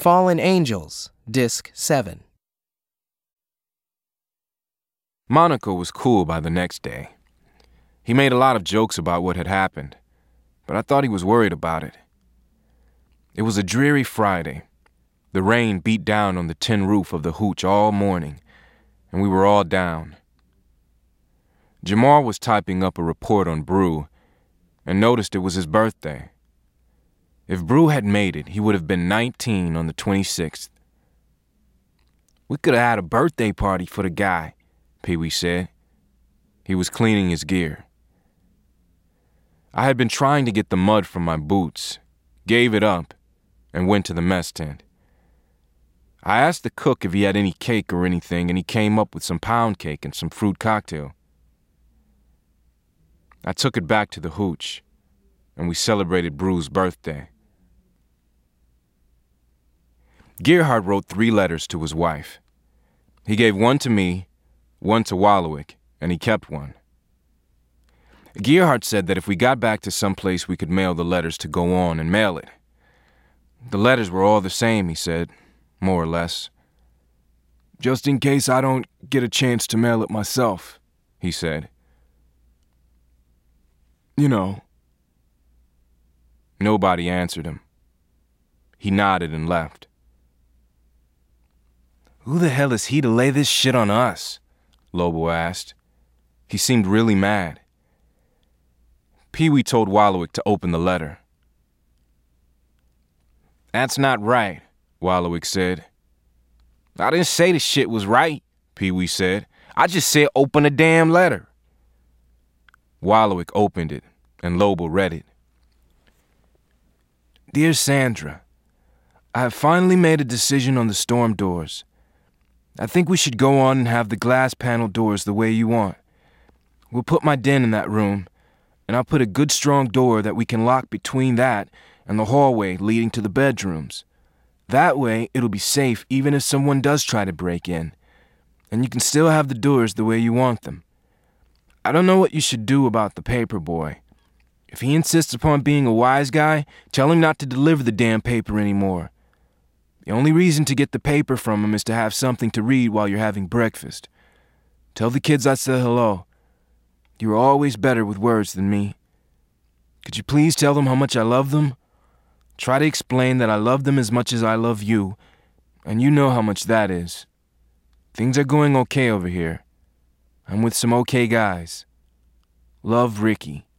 Fallen Angels, Disc 7. Monaco was cool by the next day. He made a lot of jokes about what had happened, but I thought he was worried about it. It was a dreary Friday. The rain beat down on the tin roof of the hooch all morning, and we were all down. Jamar was typing up a report on Brew and noticed it was his birthday. If Brew had made it, he would have been 19 on the 26th. "We could have had a birthday party for the guy," Pee-wee said. He was cleaning his gear. I had been trying to get the mud from my boots, gave it up, and went to the mess tent. I asked the cook if he had any cake or anything, and he came up with some pound cake and some fruit cocktail. I took it back to the hooch, and we celebrated Brew's birthday. Gerhard wrote 3 letters to his wife. He gave one to me, one to Wallowik, and he kept one. Gerhard said that if we got back to some place we could mail the letters to go on and mail it. The letters were all the same, he said, more or less. "Just in case I don't get a chance to mail it myself," he said. "You know." Nobody answered him. He nodded and left. "Who the hell is he to lay this shit on us?" Lobo asked. He seemed really mad. Pee-wee told Wallowik to open the letter. "That's not right," Wallowik said. "I didn't say the shit was right," Pee-wee said. "I just said open the damn letter." Wallowik opened it, and Lobo read it. "Dear Sandra, I have finally made a decision on the storm doors. I think we should go on and have the glass panel doors the way you want. We'll put my den in that room, and I'll put a good strong door that we can lock between that and the hallway leading to the bedrooms. That way, it'll be safe even if someone does try to break in, and you can still have the doors the way you want them. I don't know what you should do about the paper boy. If he insists upon being a wise guy, tell him not to deliver the damn paper anymore. The only reason to get the paper from him is to have something to read while you're having breakfast. Tell the kids I said hello. You're always better with words than me. Could you please tell them how much I love them? Try to explain that I love them as much as I love you, and you know how much that is. Things are going okay over here. I'm with some okay guys. Love, Ricky."